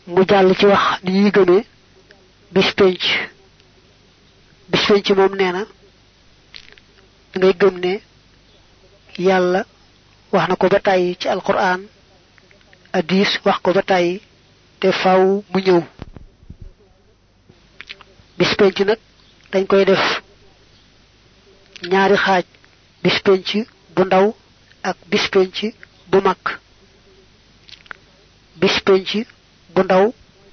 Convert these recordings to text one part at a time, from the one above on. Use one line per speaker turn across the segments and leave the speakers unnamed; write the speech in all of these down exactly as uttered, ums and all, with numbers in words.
mu jàll ci wax ni ñuy gëmee bis penc bis penc moom nee na ngay gëm ne yàlla wax na ko ba tàyyi ci alquran hadis wax ko ba tàyyi te faaw mu ñëw bis penc nag dañ koy def ñaari xaaj bis penc bu ndaw ak bis penc bu mag bis penc bu ndaw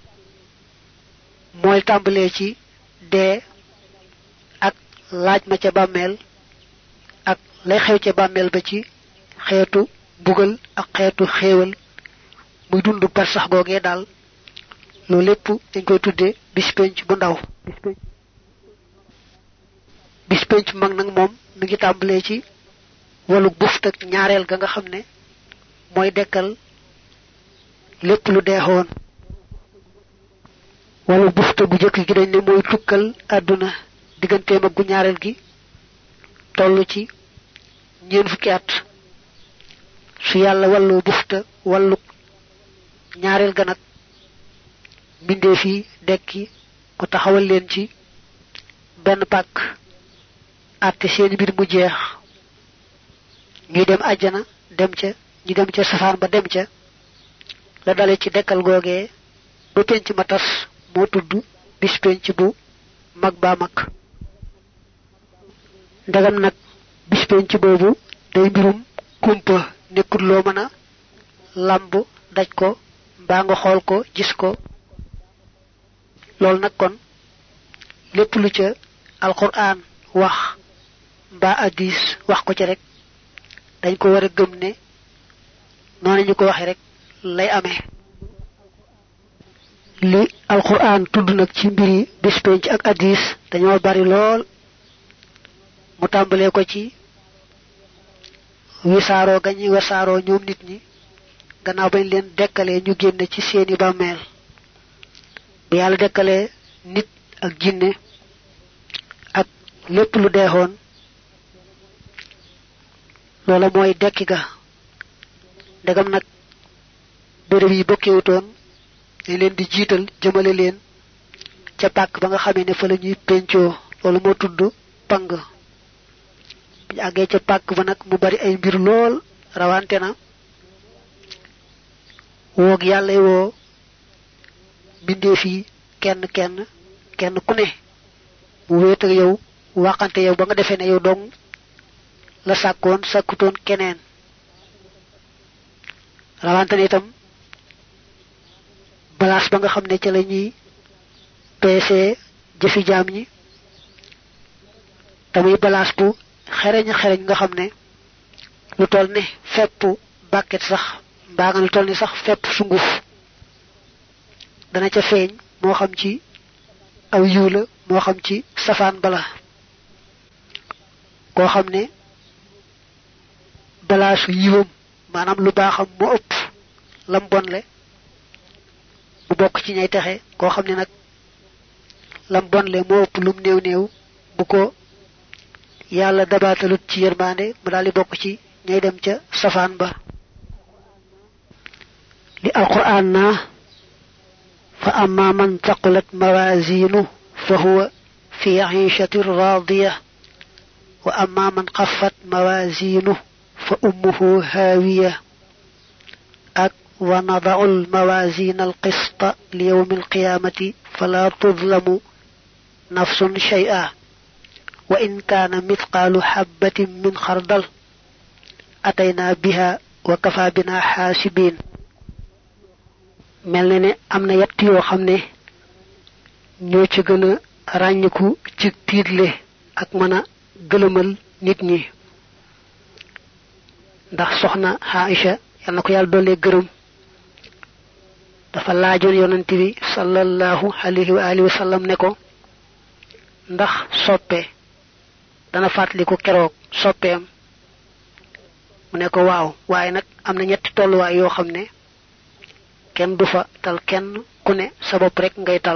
mooy tàmbalee ci dee ak laaj ma ca bàmmeel ak lay xew ca bàmmeel ba ci xeetu bugal ak xeetu xéewal muy dund par sax googee daal loolu lépp dañ koy tudde bis penc bu ndaw bis penc mag nag moom mi ngi tàmbalee ci walu buft ak ñaareel ga nga xam ne mooy dekkal lépp lu deexoon walu bufta bu jëkk gi dañ ne mooy tukkal àdduna digganteem ak gu ñaareel gi toll ci ñeen fukki at su yàlla walloo bufta wallu ñaareel ga nag mbindee fi dekki ku taxawal leen ci benn pàkk àtte seen mbir mu jeex ñuy dem àjjana dem ca ñu dem ca safaan ba dem ca la dale ci dekkal googee ba penc ma tas moo tudd bis penc bu mag baa mag ndagam nag bis penc boobu day mbirum kumpa nekkul loo mën a làmb daj ko mbaa nga xool ko gis ko loolu nag kon lépp lu ca alquran wax mbaa hadis wax ko ci rek dañ ko war a gëm ne noonu ñu ko waxe rek lay amee li alquran tudd nag ci mbiri bis penc ak hadis dañoo bari lool mu tàmbalee ko ci wisaaroo gañi wasaaroo ñoom nit ñi gannaaw bañ leen dekkalee ñu génne ci seeni bàmmeel bu yàlla dekkalee nit ak jinne ak lépp lu deexoon loola mooy dekki ga ndegam nag béréb yi bokkewutoon dañ leen di jiital jëmale leen ca pàkk ba nga xamee ne fa la ñuy pencoo loolu moo tudd pang bu ñu àggee ca pàkk ba nag mu bari ay mbir lool rawante na woog yàlla woo bindee fii kenn kenn kenn ku ne mu wéet ak yow waxante yow ba nga defee ne yow dong la sàkkoon sàkkutoon keneen rawante ne itam balaas ba nga xam ne ca la ñuy peesee jëfi jaam ñi tamuy balaas bu xereñ xereñ nga xam ne lu toll ne fepp bàkket sax mbaa nga lu toll ne sax fepp sunguf dana ca feeñ moo xam ci aw yiw la moo xam ci safaan bala koo xam ne balaasu yiwam maanaam lu baaxam moo ëpp lam bonle mu bokk ci ñay texe koo xam ne nag lam bonle moo ëpp lum néew néew bu ko yàlla dabaatalut ci yërmande mu daal di bokk ci ñay dem ca safaan ba li alquran naa fa amma man taqulat mawazinu fa huwa fi 'ishatin radiya wa amma man khaffat mawazinu fa ummuhu hawiya ak wa nada'u al mawazin al qista li yawm al qiyamati fala tuzlamu nafsun shay'a wa in kana mithqalu habatin min khardal atayna biha wa kafa bina hasibin melne ne amna yett yo xamne ñoo ci gëna rañiku ci tiitle ak mëna gëlëmal nit ñi ndax soxna Aisha yal na ko yàlla doole gërëm dafa laajoon yonent bi sallallahu alayhi wa alihi wa sallam ne ko ndax soppe dana fàttaliku keroog soppeem mu ne ko waaw waaye nag am na ñetti tolluwaay yoo xam ne kenn du fa tal kenn ku ne sa bopp rek ngay tal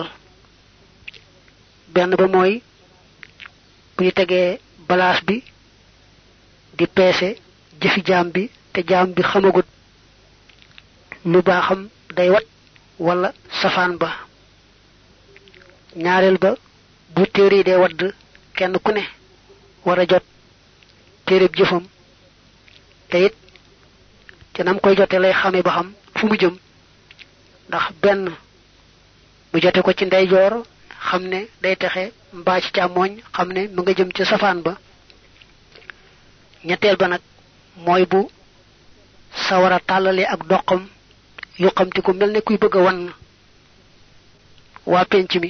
benn ba mooy bu ñu tegee balaas bi di peese jëfi jaam bi te jaam bi xamagut lu baaxam day wat wala safaan ba. ñaareel ba bu téere dee wadd kenn ku ne war a jot téereb jëfam te it te nam koy jote lay xame ba xam fu mu jëm ndax benn mu jote ko ci ndeyjoor xam ne day texe mbaa ci càmmooñ xam ne mu nga jëm ci safaan ba. ñetteel ba nag mooy bu sawara tàllale ak doxam yu xamti ko mel ne kuy bëgg a wan waa penc mi.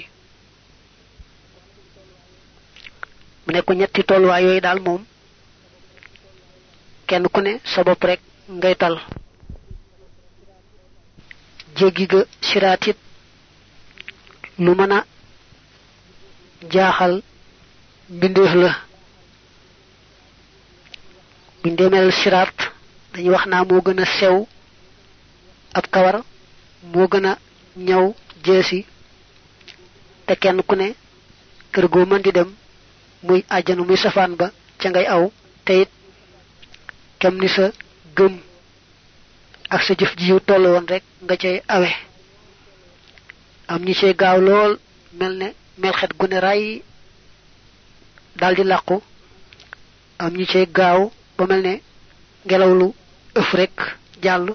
mu nekk ñetti tolluwaay yooyu daal moom kenn ku ne sa bopp rek ngay tal. jéggi ga siraat it lu mën a jaaxal mbindeef la. buñ demel siraat dañuy wax naa moo gën a sew ab kawar moo gën a ñaw jeesi te kenn ku ne kër goo mën di dem muy àjjana muy safaan ba ca ngay aw te it kem ni sa gëm ak sa jëf ji yu toll woon rek nga cay awe. am ñi cay gaaw lool mel ne melxet gu ne ray daldi làqu am ñi cay gaaw ba mel ne ngelaw lu ëf rek jàll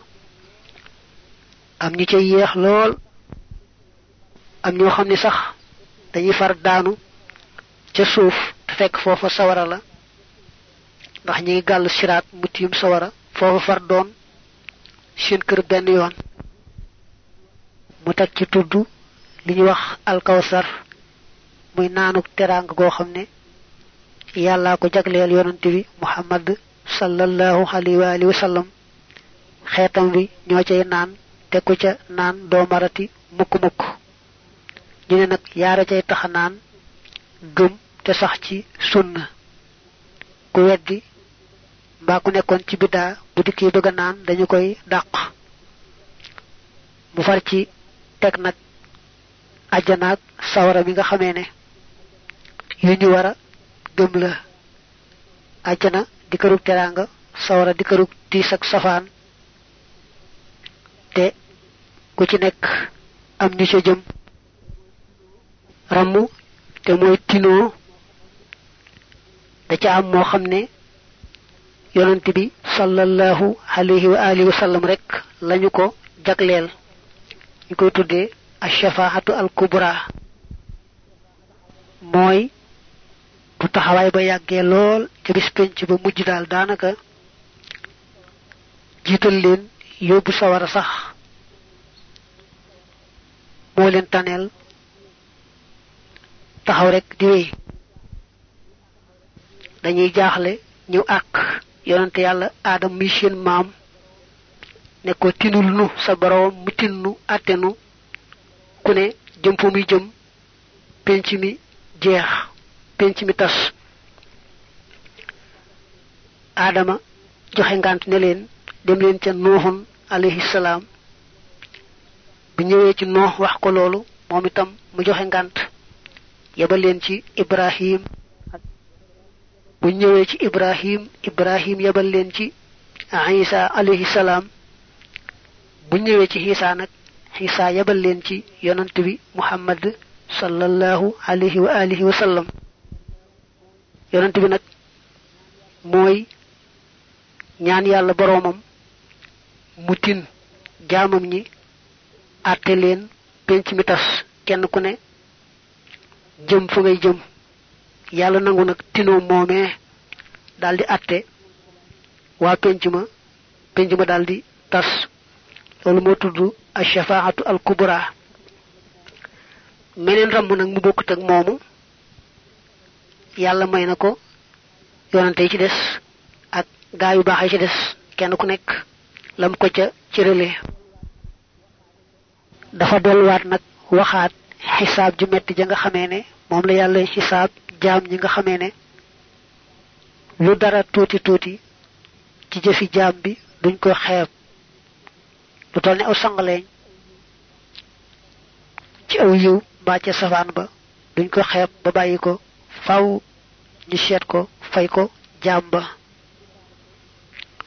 am ñi cay yéex lool am ñoo xam ne sax dañuy far daanu ca suuf te fekk foofa sawara la ndax ñi ngi gàll siraat mu tiim sawara foofa far doon seen kër benn yoon. mu teg ci tudd li ñuy wax alkawsar muy naanuk teraanga goo xam ne yàllaa ko jagleel yonante bi muhammad sallallahu alayhi wa alihi wa sallam xeetam wi ñoo cay naan te ku ca naan doo marati mukk mukk. ñu ne nag yaara cay taxa naan gëm te sax ci sunna. ku weddi mbaa ku nekkoon ci biddaa bu dikkee bëgg a naan dañu koy dàq. mu far ci teg nag àjjanaak sawara bi nga xamee ne yu ñu war a gëm la. àjjana di kërug teraanga sawara di kërug tiis ak safaan te ku ci nekk am ñu ca jëm. ramm te mooy tinoo da ca am moo xam ne yonent bi sallallahu alayhi wa alihi wa sallam rek lañu ko jagleel ñu koy tuddee ash-shafaa'atu al-kubra. mooy bu taxawaay ba yàggee lool ca bis penc ba mujj daal daanaka jiital leen yóbbu sawara sax moo leen taneel taxaw rek di wéy. dañuy jaaxle ñëw àkk yonante yàlla aadam mi seen maam ne ko tinul nu sa boroom mu tinnu àtte nu ku ne jëm fu muy jëm penc mi jeex penc mi tas. aadama joxe ngant ne leen dem leen ca nooxun alayhi salaam. bu ñëwee ci noox wax ko loolu moom itam mu joxe ngant yebal leen ci ibrahim. bu ñëwee ci ibrahim ibrahim yebal leen ci isa alayhi salaam. bu ñëwee ci isa nag isa yebal leen ci yonant bi muhammad sallallahu alayhi wa alihi wa sallam. yonant bi nag mooy ñaan yàlla boroomam mu tin jaamam ñi àtte leen penc mi tas kenn ku ne jëm fu ngay jëm. yàlla nangu nag tinoo moomee daldi àtte waa penc ma penc ma daldi tas. loolu moo tudd ash-shafaa'atu al-kubra. meneen ramm nag mu bokkut ak moomu yàlla may na ko yonante yi ci des ak gaa yu baax yi ci des kenn ku nekk lam ko ca cërale. dafa delluwaat nag waxaat xisaab ju metti ja nga xamee ne moom la yàlla xisaab jaam ñi nga xamee ne lu dara tuuti tuuti ci jëfi jaam bi duñ ko xeeb. lu toll ne aw sangaleeñ ci aw yiw mbaa ca safaan ba duñ ko xeeb ba bàyyi ko faw ñu seet ko fay ko jaam ba.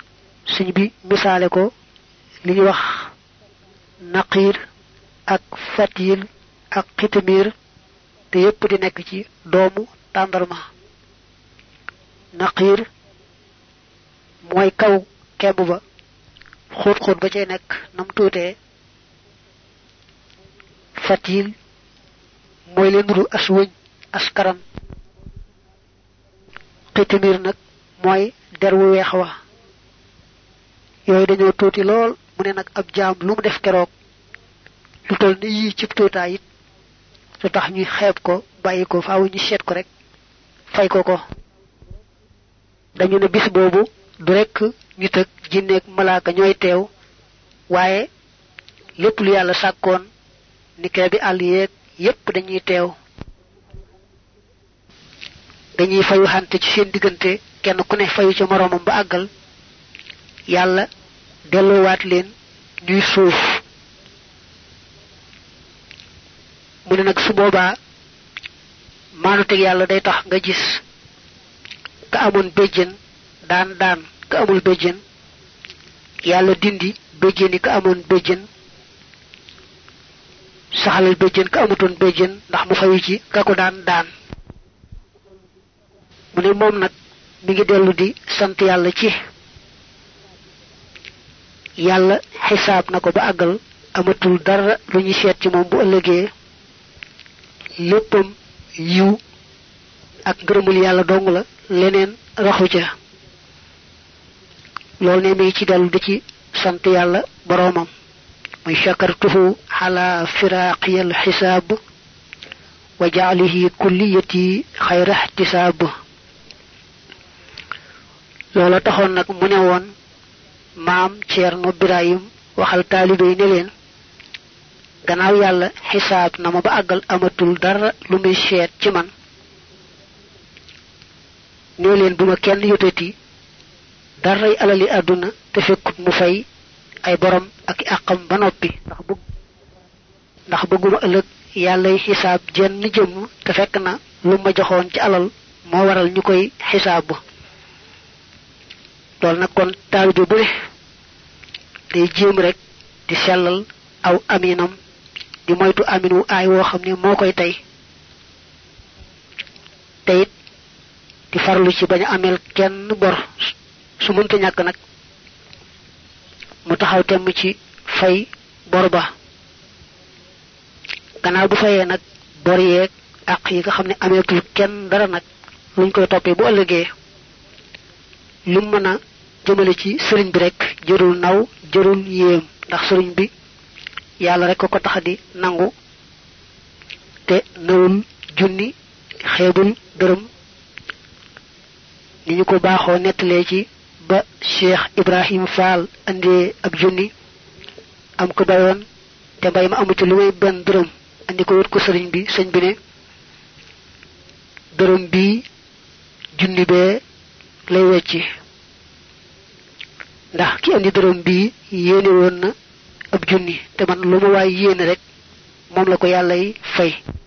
suñ bi misaale ko li ñuy wax naqiir ak fatil ak xitamir te yépp di nekk ci doomu tàndarma. naqir mooy kaw kemb ba xóot xóot ba cay nekk nam tuutee. fatil mooy leen nuru as wëñ as karam. xitamir nag mooy der wu weex wa. yooyu dañoo tuuti lool mu ne nag ab jaam lu mu def keroog lu toll ni yii cib tuutaay it lu tax ñuy xeeb ko bàyyi ko faaw ñu seet ko rek fay ko ko. dañu ne bis boobu du rekk nit ak jinne ak malaaka ñooy teew waaye lépp lu yàlla sàkkoon ni kee bi àll yeeg yépp dañuy teew. dañuy fayu xante ci seen diggante kenn ku ne fayu ca moroomam ba àggal yàlla delloowaat leen ñuy suuf. mu ne nag su boobaa maanu teg yàlla day tax nga gis ka amoon béjjën daan daan ka amul béjjën yàlla dindi béjjëni ka amoon béjjën saxalal béjjën ka amutoon béjjën ndax mu fayu ci ka ko daan daan. mu ne moom nag mi ngi dellu di sant yàlla ci yàlla xisaab na ko ba àggal amatul dara lu ñuy seet ci moom bu ëllëgee léppam yiw ak ngërëmul yàlla dong la leneen raxu ca. loolu ne mi ngi ci dellu di ci sant yàlla boroomam muy shakartuhu ala firaqiyal xisaab wa jaalihi kulliyati xayra ihtisaab. loola taxoon nag mu ne woon maam Ceerno Birahim waxal taalibe yi ne leen gannaaw yàlla xisaab na ma ba àggal amatul dara lu muy seet ci man nee leen bu ma kenn yotati daray alali àdduna te fekkut mu fay ay borom ak i àqam ba noppi ndax bëgg ndax bëgguma ëllëg yàllay xisaab jenn jëmm te fekk na lu ma joxoon ci alal moo waral ñu koy xisaab. loolu nag kon taalibe bu ne day jéem rek di sellal aw aminam di moytu amin wu aay woo xam ne moo koy tey te it di farlu ci bañ a ameel kenn bor su mënta ñàkk nag mu taxaw temm ci fay bor ba. gannaaw bu fayee nag bor yeeg àq yi nga xam ne ameetul kenn dara nag luñ koy toppee bu ëllëgee lu mën a jëmale ci sëriñ bi rek jërul naw jërul yéem ndax sëriñ bi yàlla rek ko ko tax di nangu te nawul junni xeebul dërëm ni ñu ko baaxoo nettalee ci ba Cheikh Ibrahim Fall andee ab junni am ko bayoon te mbay ma amu ci lu may benn dërëm andi ko wut ko sëriñ bi sëñ bi ne dërëm bii junni bee lay wecci ndax ki andi dërëm bii yéene woon na ab junni te man lu ma waay yéene rek moom la ko yàlla yi fay.